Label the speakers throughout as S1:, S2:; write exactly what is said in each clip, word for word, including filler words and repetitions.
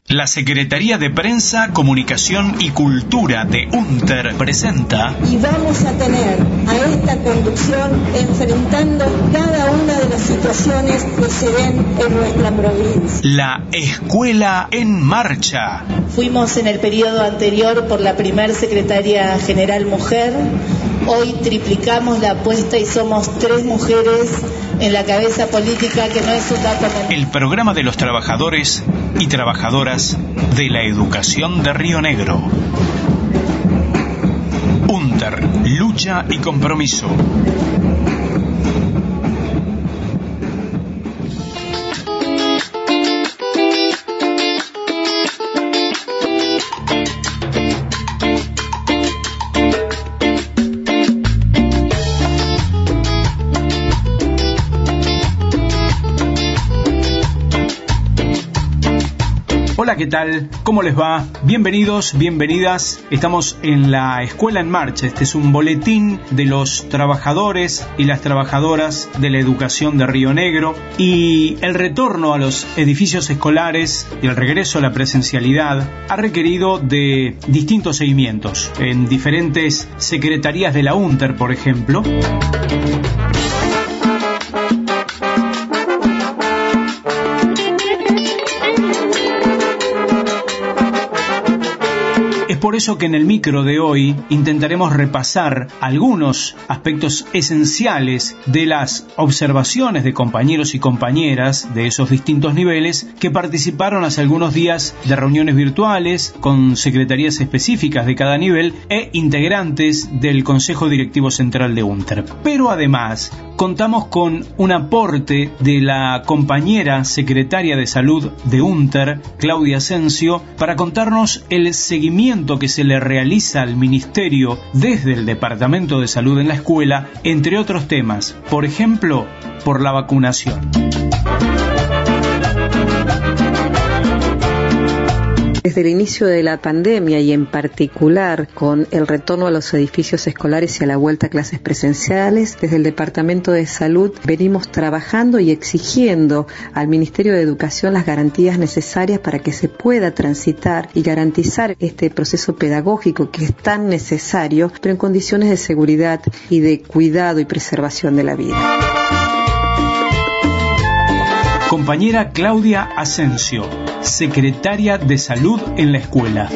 S1: La Secretaría de Prensa, Comunicación y Cultura de UNTER presenta...
S2: Y vamos a tener a esta conducción enfrentando cada una de las situaciones que se den en nuestra provincia.
S1: La Escuela en Marcha.
S3: Fuimos en el periodo anterior por la primer Secretaría General Mujer. Hoy triplicamos la apuesta y somos tres mujeres en la cabeza política, que no es un dato menor.
S1: El programa de los trabajadores y trabajadoras de la educación de Río Negro. UNTER, lucha y compromiso. Hola, ¿qué tal? ¿Cómo les va? Bienvenidos, bienvenidas. Estamos en la Escuela en Marcha. Este es un boletín de los trabajadores y las trabajadoras de la educación de Río Negro. Y el retorno a los edificios escolares y el regreso a la presencialidad ha requerido de distintos seguimientos en diferentes secretarías de la UNTER, por ejemplo. Por eso que en el micro de hoy intentaremos repasar algunos aspectos esenciales de las observaciones de compañeros y compañeras de esos distintos niveles que participaron hace algunos días de reuniones virtuales con secretarías específicas de cada nivel e integrantes del Consejo Directivo Central de UNTER. Pero además contamos con un aporte de la compañera secretaria de Salud de UNTER, Claudia Asensio, para contarnos el seguimiento que se le realiza al Ministerio desde el Departamento de Salud en la escuela, entre otros temas, por ejemplo, por la vacunación.
S4: Desde el inicio de la pandemia y en particular con el retorno a los edificios escolares y a la vuelta a clases presenciales, desde el Departamento de Salud venimos trabajando y exigiendo al Ministerio de Educación las garantías necesarias para que se pueda transitar y garantizar este proceso pedagógico que es tan necesario, pero en condiciones de seguridad y de cuidado y preservación de la vida.
S1: Compañera Claudia Asensio, secretaria de Salud en la escuela.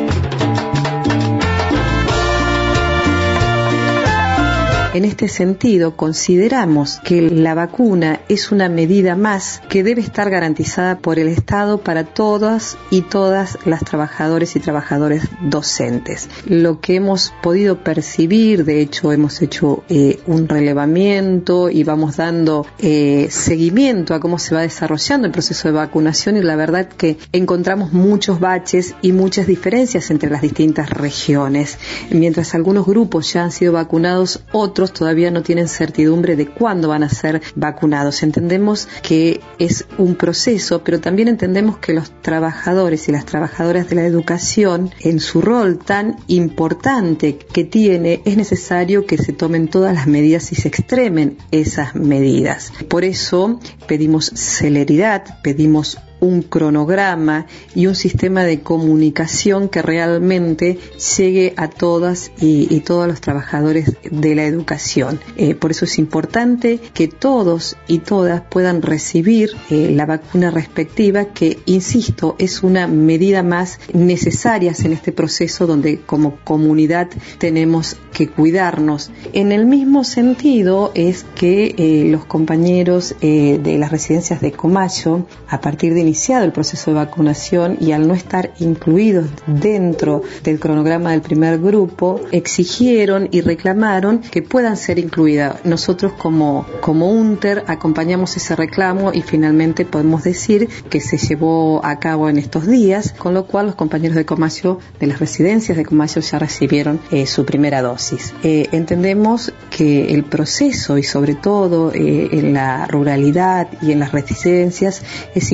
S4: En este sentido, consideramos que la vacuna es una medida más que debe estar garantizada por el Estado para todas y todas las trabajadores y trabajadores docentes. Lo que hemos podido percibir, de hecho hemos hecho eh, un relevamiento y vamos dando eh, seguimiento a cómo se va desarrollando el proceso de vacunación, y la verdad que encontramos muchos baches y muchas diferencias entre las distintas regiones. Mientras algunos grupos ya han sido vacunados, otros todavía no tienen certidumbre de cuándo van a ser vacunados. Entendemos que es un proceso, pero también entendemos que los trabajadores y las trabajadoras de la educación, en su rol tan importante que tiene, es necesario que se tomen todas las medidas y se extremen esas medidas. Por eso pedimos celeridad, pedimos un cronograma y un sistema de comunicación que realmente llegue a todas y, y todos los trabajadores de la educación. Eh, por eso es importante que todos y todas puedan recibir eh, la vacuna respectiva, que, insisto, es una medida más necesaria en este proceso donde como comunidad tenemos que cuidarnos. En el mismo sentido es que eh, los compañeros eh, de las residencias de Comayo, a partir de iniciado el proceso de vacunación y al no estar incluidos dentro del cronograma del primer grupo, exigieron y reclamaron que puedan ser incluidas. Nosotros como, como UNTER acompañamos ese reclamo y finalmente podemos decir que se llevó a cabo en estos días, con lo cual los compañeros de Comayo, de las residencias de Comayo, ya recibieron eh, su primera dosis. Eh, entendemos que el proceso, y sobre todo eh, en la ruralidad y en las residencias, es importante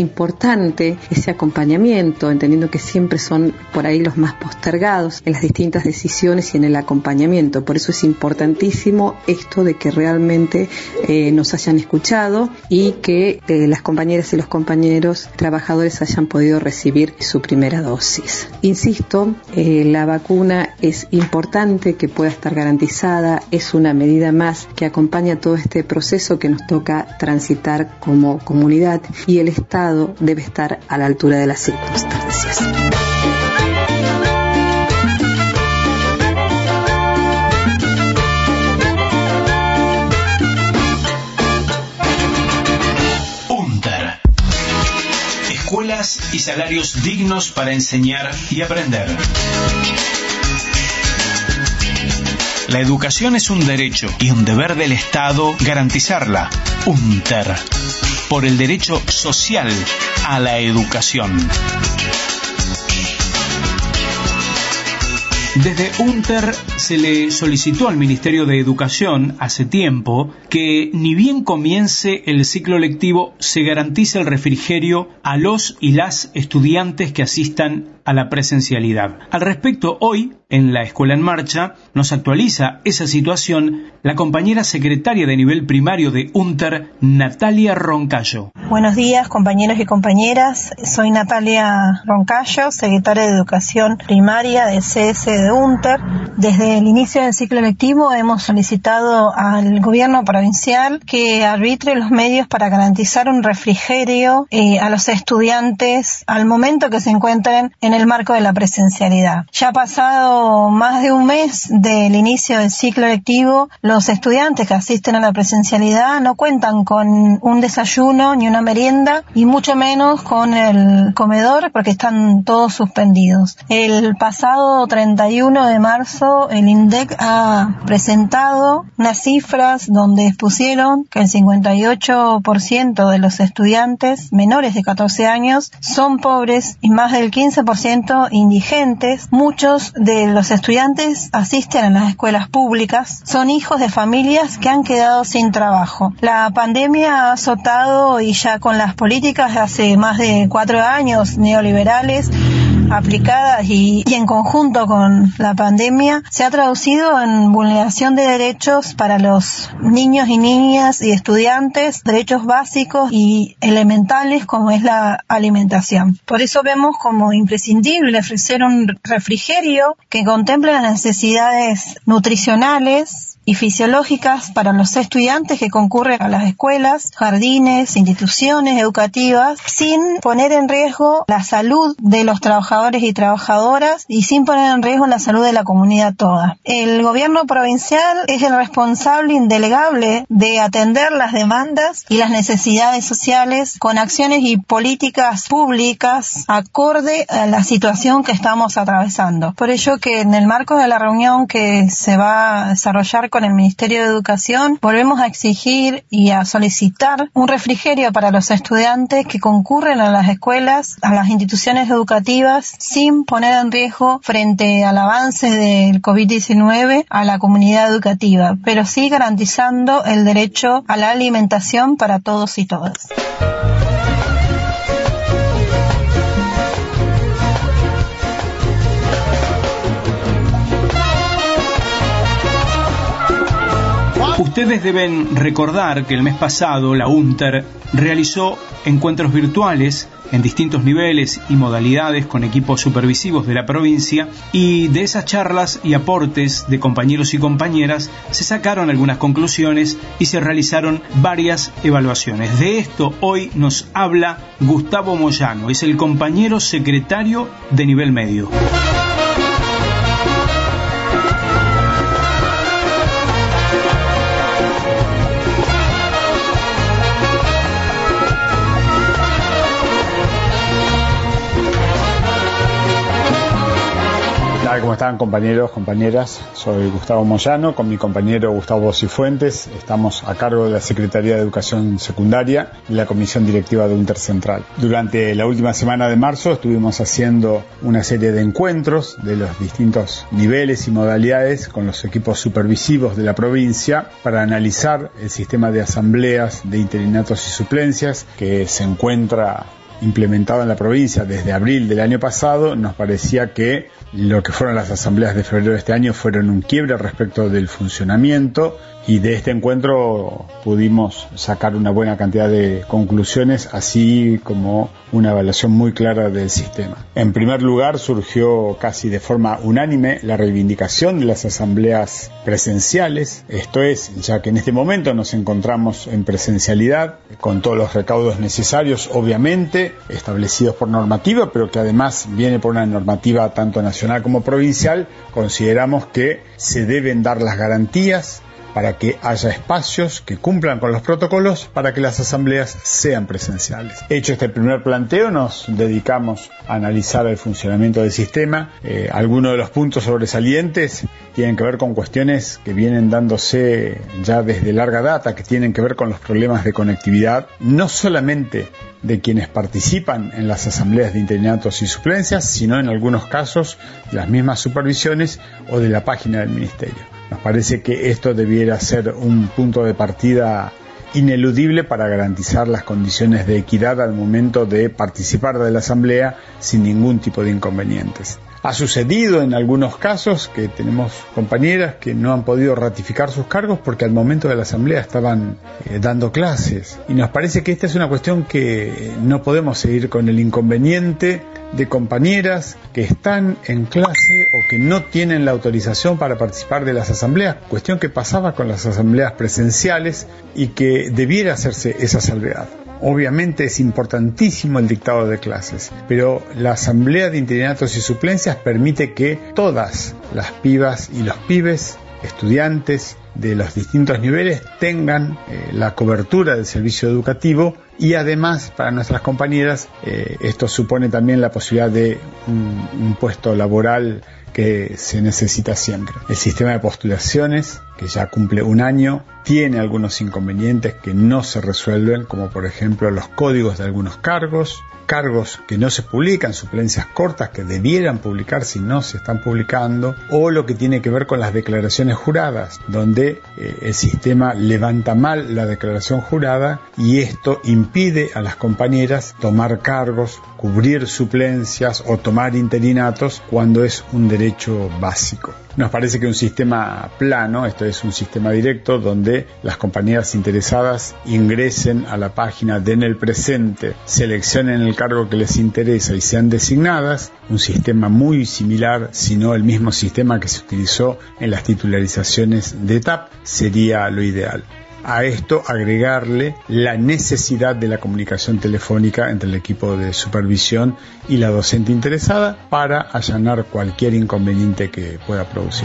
S4: importante ese acompañamiento, entendiendo que siempre son por ahí los más postergados en las distintas decisiones y en el acompañamiento. Por eso es importantísimo esto de que realmente eh, nos hayan escuchado y que eh, las compañeras y los compañeros trabajadores hayan podido recibir su primera dosis. Insisto, eh, la vacuna es importante que pueda estar garantizada, es una medida más que acompaña todo este proceso que nos toca transitar como comunidad, y el Estado debe estar a la altura de las circunstancias.
S1: UNTER. Escuelas y salarios dignos para enseñar y aprender. La educación es un derecho y un deber del Estado garantizarla. UNTER. Por el derecho social a la educación. Desde UNTER se le solicitó al Ministerio de Educación hace tiempo que, ni bien comience el ciclo lectivo, se garantice el refrigerio a los y las estudiantes que asistan a la presencialidad. Al respecto, hoy, en la Escuela en Marcha, nos actualiza esa situación la compañera secretaria de nivel primario de UNTER, Natalia Roncayo.
S5: Buenos días, compañeros y compañeras. Soy Natalia Roncayo, secretaria de Educación Primaria de C S de UNTER. Desde el inicio del ciclo lectivo hemos solicitado al gobierno provincial que arbitre los medios para garantizar un refrigerio eh, a los estudiantes al momento que se encuentren en el marco de la presencialidad. Ya ha pasado más de un mes del inicio del ciclo lectivo, los estudiantes que asisten a la presencialidad no cuentan con un desayuno ni una merienda, y mucho menos con el comedor, porque están todos suspendidos. El pasado treinta y uno de marzo el INDEC ha presentado unas cifras donde expusieron que el cincuenta y ocho por ciento de los estudiantes menores de catorce años son pobres y más del quince por ciento indigentes. Muchos de los estudiantes asisten a las escuelas públicas, son hijos de familias que han quedado sin trabajo. La pandemia ha azotado, y ya con las políticas de hace más de cuatro años neoliberales aplicadas y, y en conjunto con la pandemia, se ha traducido en vulneración de derechos para los niños y niñas y estudiantes, derechos básicos y elementales como es la alimentación. Por eso vemos como imprescindible ofrecer un refrigerio que contemple las necesidades nutricionales y fisiológicas para los estudiantes que concurren a las escuelas, jardines, instituciones educativas, sin poner en riesgo la salud de los trabajadores y trabajadoras y sin poner en riesgo la salud de la comunidad toda. El gobierno provincial es el responsable indelegable de atender las demandas y las necesidades sociales con acciones y políticas públicas acorde a la situación que estamos atravesando. Por ello que en el marco de la reunión que se va a desarrollar con el Ministerio de Educación, volvemos a exigir y a solicitar un refrigerio para los estudiantes que concurren a las escuelas, a las instituciones educativas, sin poner en riesgo frente al avance del covid diecinueve a la comunidad educativa, pero sí garantizando el derecho a la alimentación para todos y todas.
S1: Ustedes deben recordar que el mes pasado la UNTER realizó encuentros virtuales en distintos niveles y modalidades con equipos supervisivos de la provincia, y de esas charlas y aportes de compañeros y compañeras se sacaron algunas conclusiones y se realizaron varias evaluaciones. De esto hoy nos habla Gustavo Moyano, es el compañero secretario de nivel medio.
S6: ¿Cómo están, compañeros, compañeras? Soy Gustavo Moyano, con mi compañero Gustavo Cifuentes. Estamos a cargo de la Secretaría de Educación Secundaria y la Comisión Directiva de UNTER Central. Durante la última semana de marzo estuvimos haciendo una serie de encuentros de los distintos niveles y modalidades con los equipos supervisivos de la provincia para analizar el sistema de asambleas de interinatos y suplencias que se encuentra implementado en la provincia desde abril del año pasado, nos parecía que lo que fueron las asambleas de febrero de este año fueron un quiebre respecto del funcionamiento, y de este encuentro pudimos sacar una buena cantidad de conclusiones, así como una evaluación muy clara del sistema. En primer lugar, surgió casi de forma unánime la reivindicación de las asambleas presenciales, esto es, ya que en este momento nos encontramos en presencialidad, con todos los recaudos necesarios, obviamente, establecidos por normativa, pero que además viene por una normativa tanto nacional como provincial. Consideramos que se deben dar las garantías para que haya espacios que cumplan con los protocolos para que las asambleas sean presenciales. Hecho este primer planteo, nos dedicamos a analizar el funcionamiento del sistema. Eh, algunos de los puntos sobresalientes tienen que ver con cuestiones que vienen dándose ya desde larga data, que tienen que ver con los problemas de conectividad, no solamente de quienes participan en las asambleas de interinatos y suplencias, sino en algunos casos las mismas supervisiones o de la página del Ministerio. Nos parece que esto debiera ser un punto de partida ineludible para garantizar las condiciones de equidad al momento de participar de la asamblea sin ningún tipo de inconvenientes. Ha sucedido en algunos casos que tenemos compañeras que no han podido ratificar sus cargos porque al momento de la asamblea estaban eh, dando clases, y nos parece que esta es una cuestión que no podemos seguir con el inconveniente de compañeras que están en clase o que no tienen la autorización para participar de las asambleas, cuestión que pasaba con las asambleas presenciales y que debiera hacerse esa salvedad. Obviamente es importantísimo el dictado de clases, pero la asamblea de interinatos y suplencias permite que todas las pibas y los pibes, estudiantes de los distintos niveles, tengan eh, la cobertura del servicio educativo, y además para nuestras compañeras eh, esto supone también la posibilidad de un, un puesto laboral que se necesita siempre. El sistema de postulaciones, que ya cumple un año, tiene algunos inconvenientes que no se resuelven, como por ejemplo los códigos de algunos cargos, cargos que no se publican, suplencias cortas que debieran publicarse y no se están publicando, o lo que tiene que ver con las declaraciones juradas, donde eh, el sistema levanta mal la declaración jurada y esto impide a las compañeras tomar cargos, cubrir suplencias o tomar interinatos cuando es un derecho básico. Nos parece que un sistema plano, esto es un sistema directo, donde las compañeras interesadas ingresen a la página, den el presente, seleccionen el cargo que les interesa y sean designadas, un sistema muy similar, si no el mismo sistema que se utilizó en las titularizaciones de E T A P, sería lo ideal. A esto agregarle la necesidad de la comunicación telefónica entre el equipo de supervisión y la docente interesada para allanar cualquier inconveniente que pueda producir.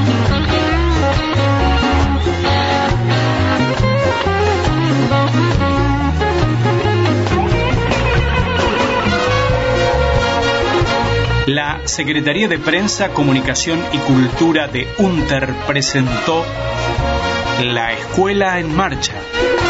S1: La Secretaría de Prensa, Comunicación y Cultura de UNTER presentó La Escuela en Marcha.